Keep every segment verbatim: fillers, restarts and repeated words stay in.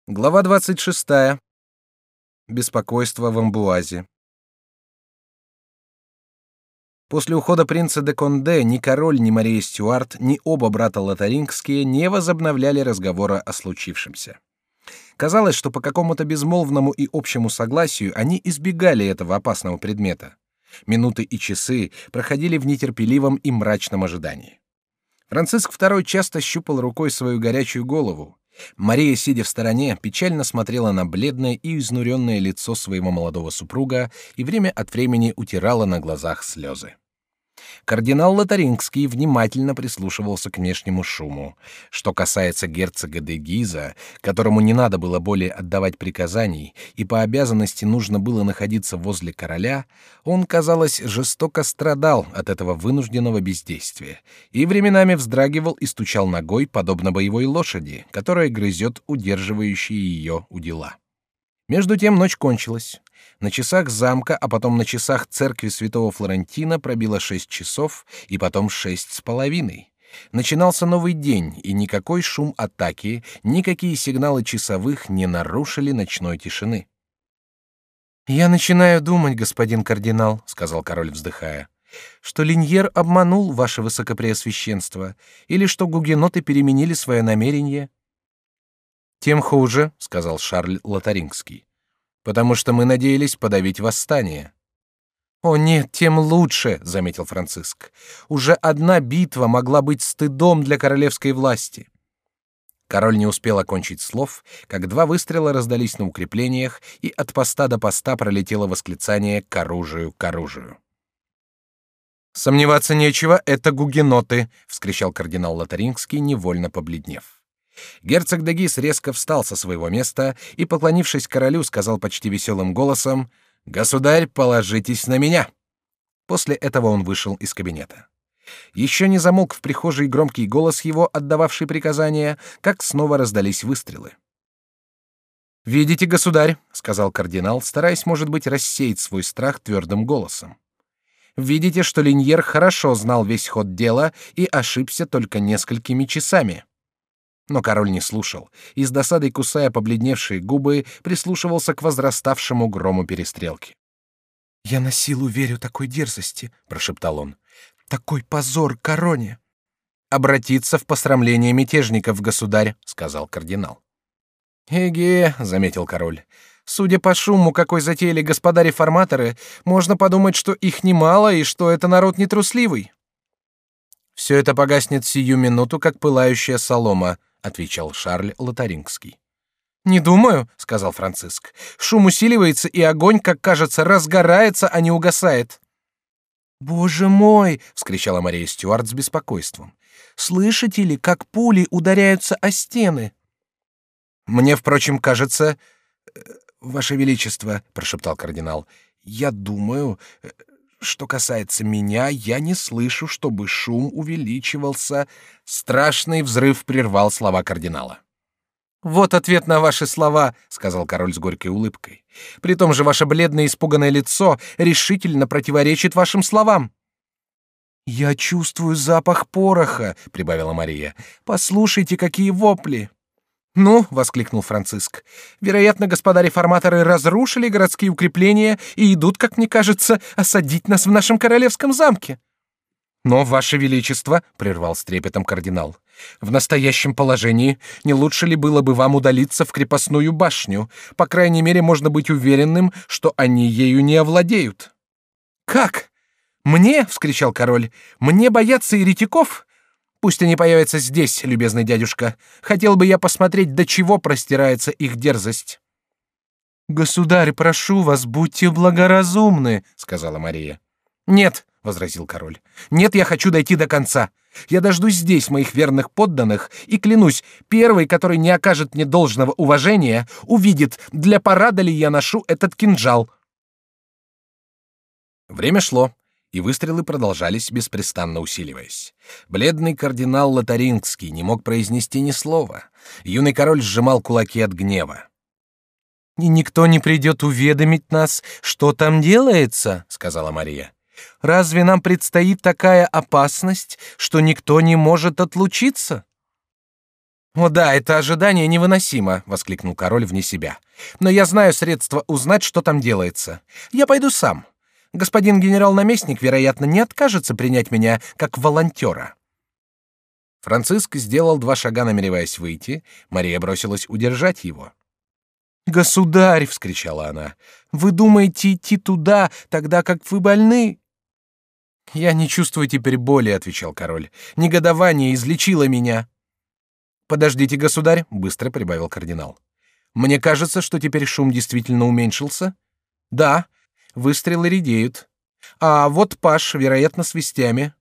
Глава двадцать шестая. Беспокойство в амбуазе. После ухода принца де Конде ни король, ни Мария Стюарт, ни оба брата Лотарингские не возобновляли разговора о случившемся. Казалось, что по какому-то безмолвному и общему согласию они избегали этого опасного предмета. Минуты и часы проходили в нетерпеливом и мрачном ожидании. Франциск второй часто щупал рукой свою горячую голову. Мария, сидя в стороне, печально смотрела на бледное и изнуренное лицо своего молодого супруга и время от времени утирала на глазах слезы. Кардинал Лотарингский внимательно прислушивался к внешнему шуму. Что касается герцога де Гиза, которому не надо было более отдавать приказаний и по обязанности нужно было находиться возле короля, он, казалось, жестоко страдал от этого вынужденного бездействия и временами вздрагивал и стучал ногой, подобно боевой лошади, которая грызет удерживающие ее удила. Между тем ночь кончилась. На часах замка, а потом на часах церкви святого Флорентина пробило шесть часов, и потом шесть с половиной. Начинался новый день, и никакой шум атаки, никакие сигналы часовых не нарушили ночной тишины. «Я начинаю думать, господин кардинал», — сказал король, вздыхая, «что Линьер обманул ваше высокопреосвященство, или что гугеноты переменили свое намерение». «Тем хуже», — сказал Шарль Лотарингский, «потому что мы надеялись подавить восстание». «О нет, тем лучше», — заметил Франциск. «Уже одна битва могла быть стыдом для королевской власти». Король не успел окончить слов, как два выстрела раздались на укреплениях, и от поста до поста пролетело восклицание «к оружию, к оружию». «Сомневаться нечего, это гугеноты», — вскричал кардинал Лотарингский, невольно побледнев. Герцог де Гиз резко встал со своего места и, поклонившись королю, сказал почти веселым голосом: «Государь, положитесь на меня». После этого он вышел из кабинета. Еще не замолк в прихожей громкий голос его, отдававший приказания, как снова раздались выстрелы. «Видите, государь», — сказал кардинал, стараясь, может быть, рассеять свой страх твердым голосом. «Видите, что Линьер хорошо знал весь ход дела и ошибся только несколькими часами». Но король не слушал и, с досадой кусая побледневшие губы, прислушивался к возраставшему грому перестрелки. «Я на силу верю такой дерзости», — прошептал он. «Такой позор короне!» «Обратиться в посрамление мятежников, государь», — сказал кардинал. «Эге», — заметил король, — «судя по шуму, какой затеяли господа реформаторы, можно подумать, что их немало и что это народ нетрусливый». «Все это погаснет сию минуту, как пылающая солома», — отвечал Шарль Лотарингский. «Не думаю», — сказал Франциск. «Шум усиливается, и огонь, как кажется, разгорается, а не угасает». «Боже мой!» — вскричала Мария Стюарт с беспокойством. «Слышите ли, как пули ударяются о стены?» «Мне, впрочем, кажется...» «Ваше Величество», — прошептал кардинал, — «я думаю... Что касается меня, я не слышу, чтобы шум увеличивался». Страшный взрыв прервал слова кардинала. «Вот ответ на ваши слова», — сказал король с горькой улыбкой. «При том же ваше бледное испуганное лицо решительно противоречит вашим словам». «Я чувствую запах пороха», — прибавила Мария. «Послушайте, какие вопли!» «Ну», — воскликнул Франциск, — «вероятно, господа реформаторы разрушили городские укрепления и идут, как мне кажется, осадить нас в нашем королевском замке». «Но, ваше величество», — прервал с трепетом кардинал, — «в настоящем положении не лучше ли было бы вам удалиться в крепостную башню? По крайней мере, можно быть уверенным, что они ею не овладеют». «Как? Мне?» — вскричал король. «Мне бояться еретиков? Пусть они появятся здесь, любезный дядюшка. Хотел бы я посмотреть, до чего простирается их дерзость». «Государь, прошу вас, будьте благоразумны», — сказала Мария. «Нет», — возразил король, — «нет, я хочу дойти до конца. Я дождусь здесь моих верных подданных и клянусь, первый, который не окажет мне должного уважения, увидит, для парада ли я ношу этот кинжал». Время шло, и выстрелы продолжались, беспрестанно усиливаясь. Бледный кардинал Лотарингский не мог произнести ни слова. Юный король сжимал кулаки от гнева. «И никто не придет уведомить нас, что там делается», — сказала Мария. «Разве нам предстоит такая опасность, что никто не может отлучиться?» О да, это ожидание невыносимо, воскликнул король вне себя. Но я знаю средства узнать, что там делается. Я пойду сам. Господин генерал-наместник, вероятно, не откажется принять меня как волонтера. Франциск сделал два шага, намереваясь выйти. Мария бросилась удержать его. «Государь!» — вскричала она. «Вы думаете идти туда, тогда как вы больны?» «Я не чувствую теперь боли», — отвечал король. «Негодование излечило меня». «Подождите, государь», — быстро прибавил кардинал. «Мне кажется, что теперь шум действительно уменьшился». «Да, выстрелы редеют. А вот паж, вероятно, с вестями».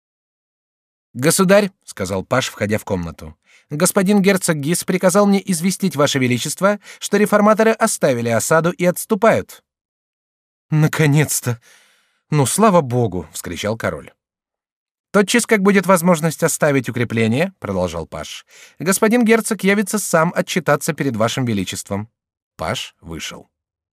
«Государь», — сказал паж, входя в комнату, — «господин герцог Гис приказал мне известить ваше величество, что реформаторы оставили осаду и отступают». «Наконец-то! Ну, слава богу!» — вскричал король. «Тотчас, как будет возможность оставить укрепление, — продолжал паж, — господин герцог явится сам отчитаться перед вашим величеством». Паж вышел.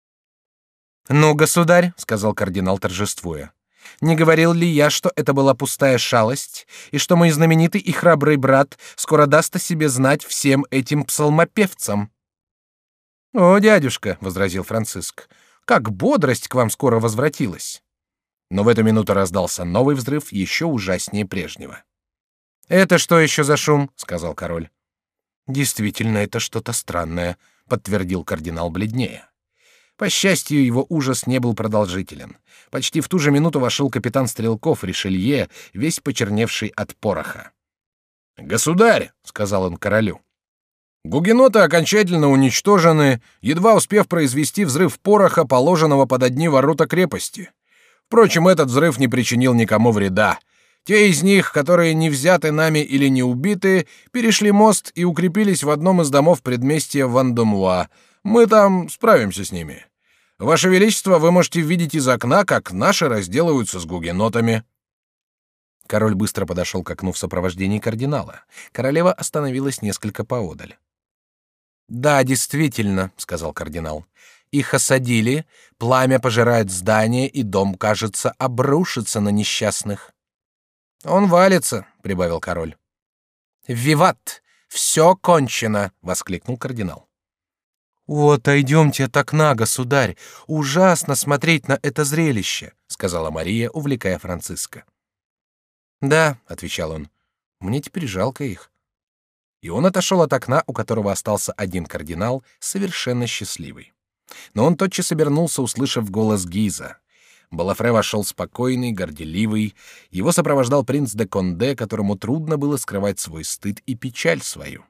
«Ну, государь, — сказал кардинал, торжествуя, — не говорил ли я, что это была пустая шалость, и что мой знаменитый и храбрый брат скоро даст о себе знать всем этим псалмопевцам?» «О, дядюшка, — возразил Франциск, — как бодрость к вам скоро возвратилась!» Но в эту минуту раздался новый взрыв, еще ужаснее прежнего. «Это что еще за шум?» — сказал король. «Действительно, это что-то странное», — подтвердил кардинал бледнее. По счастью, его ужас не был продолжителен. Почти в ту же минуту вошел капитан Стрелков Ришелье, весь почерневший от пороха. «Государь», — сказал он королю, — «гугеноты окончательно уничтожены, едва успев произвести взрыв пороха, положенного под одни ворота крепости. Впрочем, этот взрыв не причинил никому вреда. Те из них, которые не взяты нами или не убиты, перешли мост и укрепились в одном из домов предместья Вандомуа. Мы там справимся с ними. Ваше Величество, вы можете видеть из окна, как наши разделываются с гугенотами». Король быстро подошел к окну в сопровождении кардинала. Королева остановилась несколько поодаль. «Да, действительно», — сказал кардинал. «Их осадили, пламя пожирает здание, и дом, кажется, обрушится на несчастных». «Он валится», — прибавил король. «Виват! Все кончено!» — воскликнул кардинал. «О, отойдемте от окна, государь! Ужасно смотреть на это зрелище!» — сказала Мария, увлекая Франциска. «Да», — отвечал он, — «мне теперь жалко их». И он отошел от окна, у которого остался один кардинал, совершенно счастливый. Но он тотчас обернулся, услышав голос Гиза. Балафре вошел спокойный, горделивый. Его сопровождал принц де Конде, которому трудно было скрывать свой стыд и печаль свою.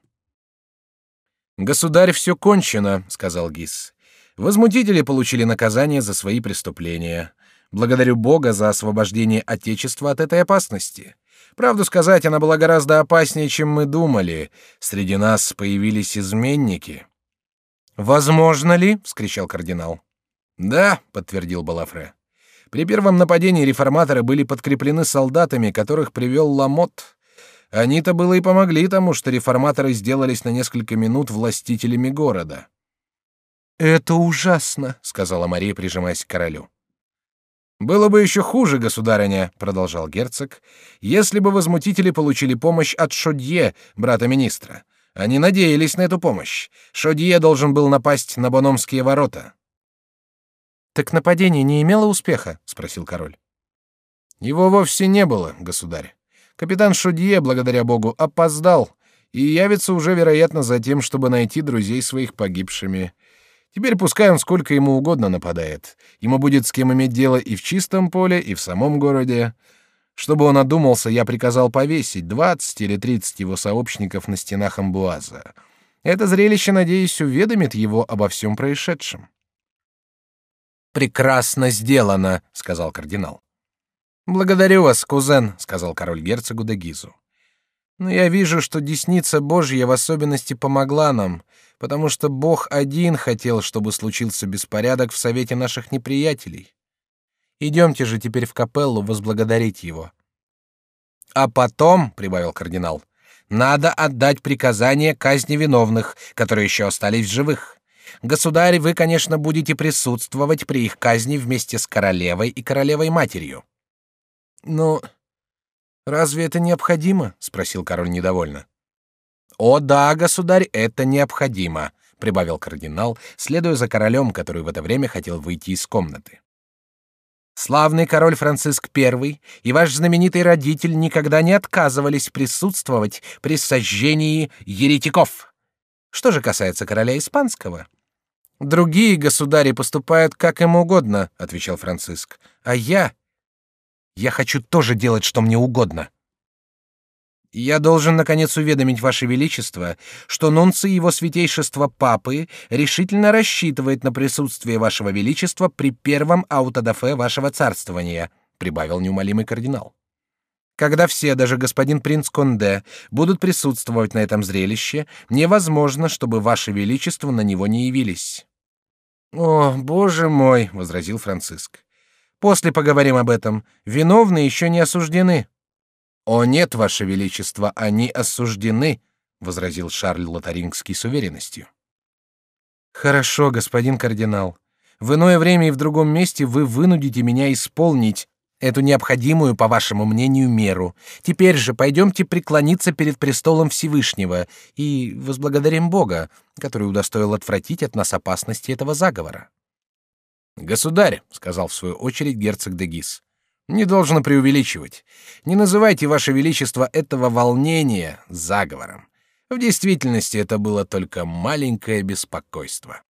«Государь, все кончено», — сказал Гиз. «Возмутители получили наказание за свои преступления. Благодарю Бога за освобождение Отечества от этой опасности. Правду сказать, она была гораздо опаснее, чем мы думали. Среди нас появились изменники». «Возможно ли?» — вскричал кардинал. «Да», — подтвердил Балафре. «При первом нападении реформаторы были подкреплены солдатами, которых привел Ламотт. Они-то было и помогли тому, что реформаторы сделались на несколько минут властителями города». «Это ужасно», — сказала Мария, прижимаясь к королю. «Было бы еще хуже, государыня», — продолжал герцог, «если бы возмутители получили помощь от Шодье, брата министра. Они надеялись на эту помощь. Шодье должен был напасть на Бономские ворота». «Так нападение не имело успеха?» — спросил король. «Его вовсе не было, государь. Капитан Шодье, благодаря Богу, опоздал и явится уже, вероятно, за тем, чтобы найти друзей своих погибшими. Теперь пускай он сколько ему угодно нападает. Ему будет с кем иметь дело и в чистом поле, и в самом городе. Чтобы он одумался, я приказал повесить двадцать или тридцать его сообщников на стенах Амбуаза. Это зрелище, надеюсь, уведомит его обо всем происшедшем». «Прекрасно сделано», — сказал кардинал. «Благодарю вас, кузен», — сказал король герцогу де Гизу. «Но я вижу, что десница Божья в особенности помогла нам, потому что Бог один хотел, чтобы случился беспорядок в совете наших неприятелей. Идемте же теперь в капеллу возблагодарить его». «А потом», — прибавил кардинал, — «надо отдать приказание казни виновных, которые еще остались в живых. Государь, вы, конечно, будете присутствовать при их казни вместе с королевой и королевой-матерью». «Ну, разве это необходимо?» — спросил король недовольно. О да, государь, это необходимо, прибавил кардинал, следуя за королем, который в это время хотел выйти из комнаты. Славный король Франциск I и ваш знаменитый родитель никогда не отказывались присутствовать при сожжении еретиков. Что же касается короля испанского, другие государи поступают как им угодно, отвечал Франциск, а я, я хочу тоже делать, что мне угодно. Я должен наконец уведомить ваше величество, что нунций его святейшества папы решительно рассчитывает на присутствие вашего величества при первом аутодафе вашего царствования, прибавил неумолимый кардинал. Когда все, даже господин принц Конде, будут присутствовать на этом зрелище, невозможно, чтобы ваше величество на него не явились. О, боже мой, возразил Франциск. После поговорим об этом. Виновные еще не осуждены. О нет, ваше величество, они осуждены, возразил Шарль Лотарингский с уверенностью. Хорошо, господин кардинал. В иное время и в другом месте вы вынудите меня исполнить эту необходимую, по вашему мнению, меру. Теперь же пойдемте преклониться перед престолом Всевышнего и возблагодарим Бога, который удостоил отвратить от нас опасности этого заговора. Государь, сказал в свою очередь герцог де Гис, не должно преувеличивать. Не называйте, ваше величество, этого волнения заговором. В действительности это было только маленькое беспокойство.